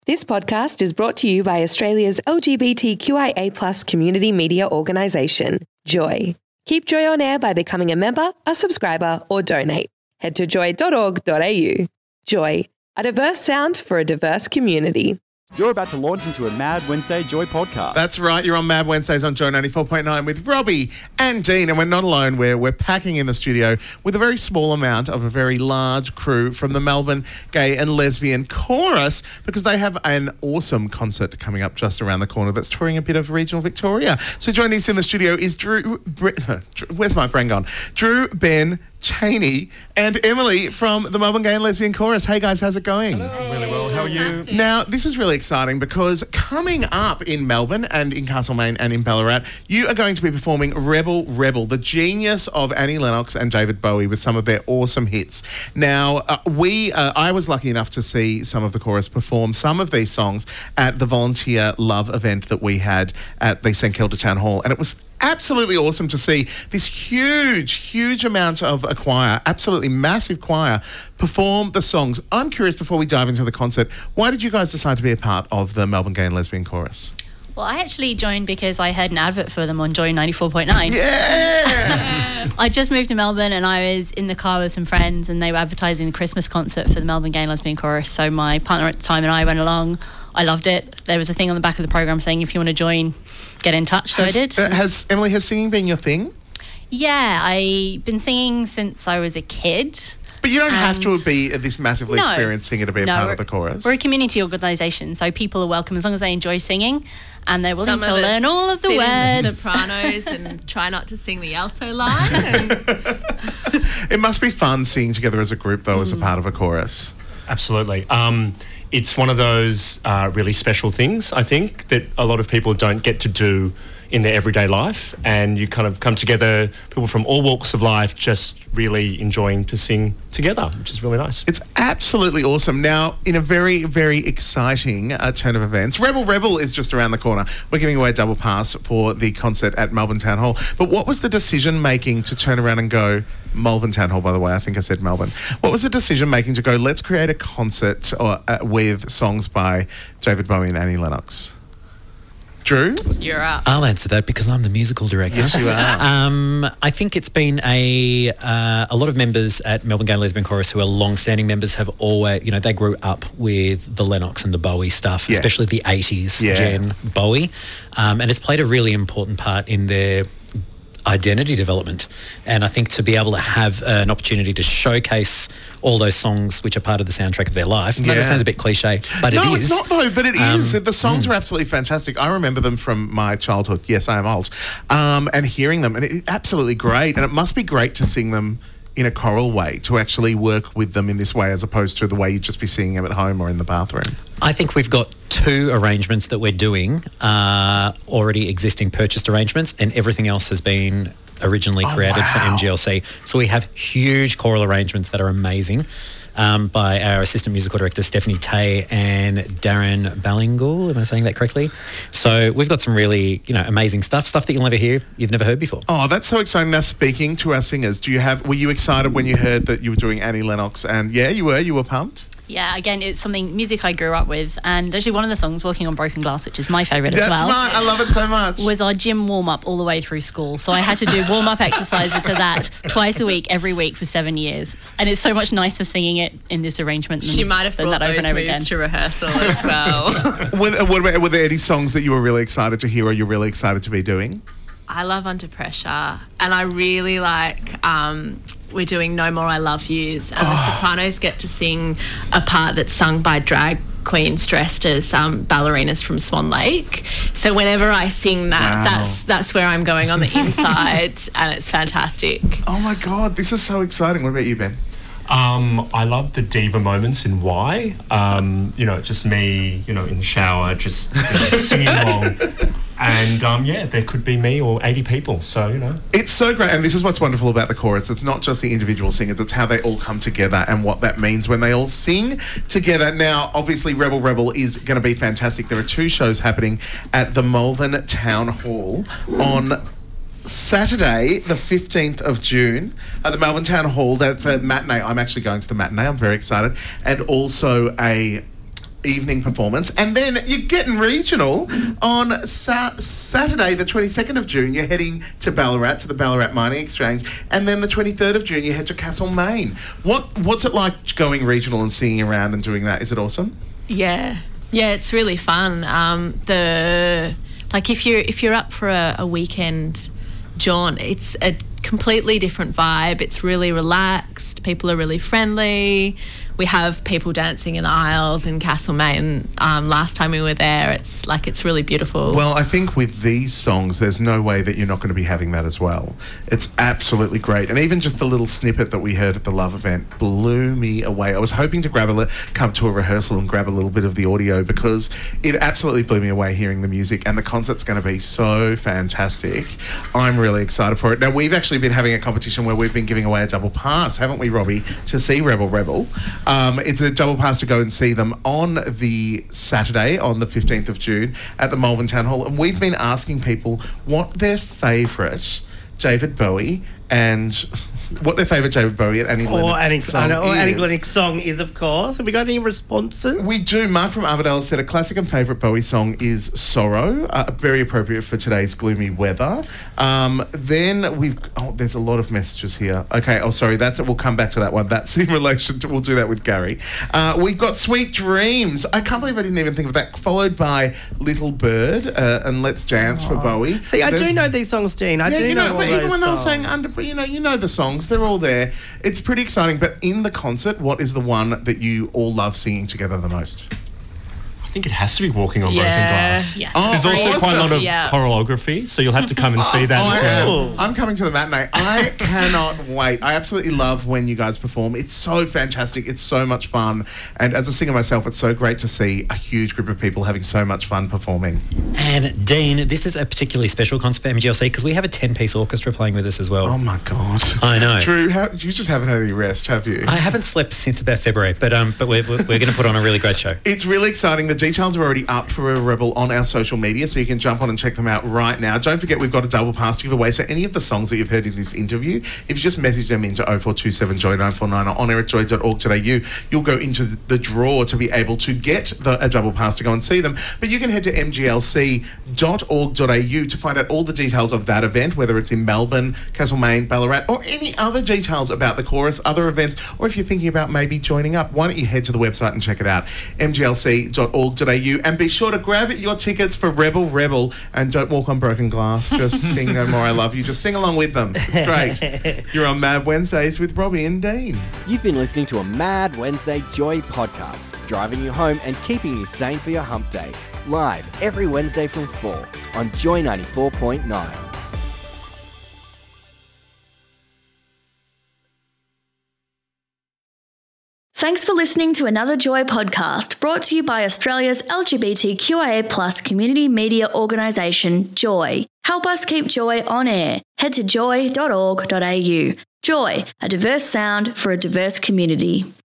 This podcast is brought to you by Australia's LGBTQIA+ community media organisation, Joy. Keep Joy on air by becoming a member, a subscriber, or donate. Head to joy.org.au. Joy, a diverse sound for a diverse community. You're about to launch into a Mad Wednesday Joy podcast. That's right. You're on Mad Wednesdays on Joy 94.9 with Robbie and Dean. And we're not alone. We're packing in the studio with a very small amount of a very large crew from the Melbourne Gay and Lesbian Chorus, because they have an awesome concert coming up just around the corner that's touring a bit of regional Victoria. So joining us in the studio is where's my brain gone? Drew, Ben, Cheney and Emily from the Melbourne Gay and Lesbian Chorus. Hey guys, how's it going? Hello. Really well. How are you? Now, this is really exciting because coming up in Melbourne and in Castlemaine and in Ballarat, you are going to be performing Rebel Rebel, the genius of Annie Lennox and David Bowie with some of their awesome hits. Now, I was lucky enough to see some of the chorus perform some of these songs at the Volunteer Love event that we had at the St Kilda Town Hall, and it was absolutely awesome to see this huge amount of a choir, absolutely massive choir, perform the songs. I'm curious, before we dive into the concert, why did you guys decide to be a part of the Melbourne Gay and Lesbian Chorus? Well, I actually joined because I heard an advert for them on Joy 94.9. Yeah! I just moved to Melbourne and I was in the car with some friends and they were advertising the Christmas concert for the Melbourne Gay and Lesbian Chorus. So my partner at the time and I went along. I loved it. There was a thing on the back of the program saying if you want to join, get in touch. So I did. Has singing been your thing? Yeah, I've been singing since I was a kid. But you don't have to be this massively experienced singer to be a part of the chorus. We're a community organisation, so people are welcome as long as they enjoy singing and they're willing to learn all of the words. The sopranos and try not to sing the alto line. It must be fun singing together as a group, though, as a part of a chorus. Absolutely. It's one of those really special things, I think, that a lot of people don't get to do in their everyday life, and you kind of come together, people from all walks of life just really enjoying to sing together, which is really nice. It's absolutely awesome. Now, in a very, very exciting turn of events, Rebel Rebel is just around the corner. We're giving away a double pass for the concert at Melbourne Town Hall. But what was the decision-making to turn around and go, Melbourne Town Hall, by the way, I think I said Melbourne. What was the decision-making to go, let's create a concert with songs by David Bowie and Annie Lennox? Drew? You're up. I'll answer that because I'm the musical director. Yes, you are. I think it's been a lot of members at Melbourne Gay and Lesbian Chorus who are long-standing members have always, they grew up with the Lennox and the Bowie stuff, especially the 80s gen Bowie. And it's played a really important part in their identity development. And I think to be able to have an opportunity to showcase all those songs which are part of the soundtrack of their life. I know that sounds a bit cliche, but it is. No, it's not though, but it is. The songs are absolutely fantastic. I remember them from my childhood. Yes, I am old. And hearing them, and it's absolutely great. And it must be great to sing them in a choral way, to actually work with them in this way as opposed to the way you'd just be singing them at home or in the bathroom. I think we've got 2 arrangements that we're doing, already existing purchased arrangements, and everything else has been originally created for MGLC. So we have huge choral arrangements that are amazing by our assistant musical director, Stephanie Tay, and Darren Ballingal. Am I saying that correctly? So we've got some really, amazing stuff that you'll never hear, you've never heard before. Oh, that's so exciting. Now, speaking to our singers, were you excited when you heard that you were doing Annie Lennox? And you were pumped? Yeah, again, it's music I grew up with, and actually one of the songs, Walking on Broken Glass, which is my favourite as well. I love it so much. Was our gym warm-up all the way through school. So I had to do warm-up exercises to that twice a week, every week for 7 years. And it's so much nicer singing it in this arrangement than She might have brought that over those and over moves again. to rehearsal as well. Were there any songs that you were really excited to hear or you're really excited to be doing? I love Under Pressure, and I really like... we're doing No More I Love Yous, and the sopranos get to sing a part that's sung by drag queens dressed as ballerinas from Swan Lake. So whenever I sing that, that's where I'm going on the inside, and it's fantastic. Oh my God, this is so exciting. What about you, Ben? I love the diva moments in Why. Just me, in the shower, just singing along. And, there could be me or 80 people, so, It's so great, and this is what's wonderful about the chorus. It's not just the individual singers, it's how they all come together and what that means when they all sing together. Now, obviously, Rebel Rebel is going to be fantastic. There are 2 shows happening at the Melbourne Town Hall on Saturday, the 15th of June, at the Melbourne Town Hall. That's a matinee. I'm actually going to the matinee. I'm very excited. And also a evening performance. And then you're getting regional on Saturday, the 22nd of June. You're heading to Ballarat, to the Ballarat Mining Exchange. And then the 23rd of June, you head to Castlemaine. What's it like going regional and singing around and doing that? Is it awesome? Yeah, it's really fun. If you're up for a weekend jaunt, it's a completely different vibe. It's really relaxed. People are really friendly. We have people dancing in the aisles in Castlemaine. Last time we were there, it's really beautiful. Well, I think with these songs, there's no way that you're not going to be having that as well. It's absolutely great. And even just the little snippet that we heard at the Love event blew me away. I was hoping to come to a rehearsal and grab a little bit of the audio because it absolutely blew me away hearing the music, and the concert's going to be so fantastic. I'm really excited for it. Now, we've actually been having a competition where we've been giving away a double pass, haven't we, Robbie, to see Rebel Rebel. It's a double pass to go and see them on the Saturday, on the 15th of June, at the Malvern Town Hall. And we've been asking people what their favourite David Bowie and Annie Lennox song is, of course. Have we got any responses? We do. Mark from Armadale said a classic and favourite Bowie song is Sorrow, very appropriate for today's gloomy weather. Then there's a lot of messages here. Okay, sorry, that's it. We'll come back to that one. That's in relation to, we'll do that with Gary. We've got Sweet Dreams. I can't believe I didn't even think of that. Followed by Little Bird and Let's Dance for Bowie. See, I do know these songs, Dean. I do know all those even when I was songs. saying you know the songs, they're all there. It's pretty exciting. But in the concert, what is the one that you all love singing together the most? I think it has to be Walking on Broken Glass. Yeah. There's also quite a lot of choreography, so you'll have to come and see that as well. I'm coming to the matinee. I cannot wait. I absolutely love when you guys perform. It's so fantastic. It's so much fun. And as a singer myself, it's so great to see a huge group of people having so much fun performing. And Dean, this is a particularly special concert for MGLC because we have a 10-piece orchestra playing with us as well. Oh my God. I know. Drew, you just haven't had any rest, have you? I haven't slept since about February, but we're going to put on a really great show. It's really exciting. The details are already up for a Rebel on our social media, so you can jump on and check them out right now. Don't forget, we've got a double pass to give away, so any of the songs that you've heard in this interview, if you just message them into 0427 Joy 949 or onair@joy.org.au, you'll go into the draw to be able to get a double pass to go and see them. But you can head to mglc.org.au to find out all the details of that event, whether it's in Melbourne, Castlemaine, Ballarat, or any other details about the chorus, other events, or if you're thinking about maybe joining up, why don't you head to the website and check it out, mglc.org.au, and be sure to grab your tickets for Rebel Rebel, and don't walk on broken glass. Just sing No More I Love You. Just sing along with them. It's great. You're on Mad Wednesdays with Robbie and Dean. You've been listening to a Mad Wednesday Joy podcast, driving you home and keeping you sane for your hump day. Live every Wednesday from 4 on Joy 94.9. Thanks for listening to another Joy podcast brought to you by Australia's LGBTQIA+ community media organisation, Joy. Help us keep Joy on air. Head to joy.org.au. Joy, a diverse sound for a diverse community.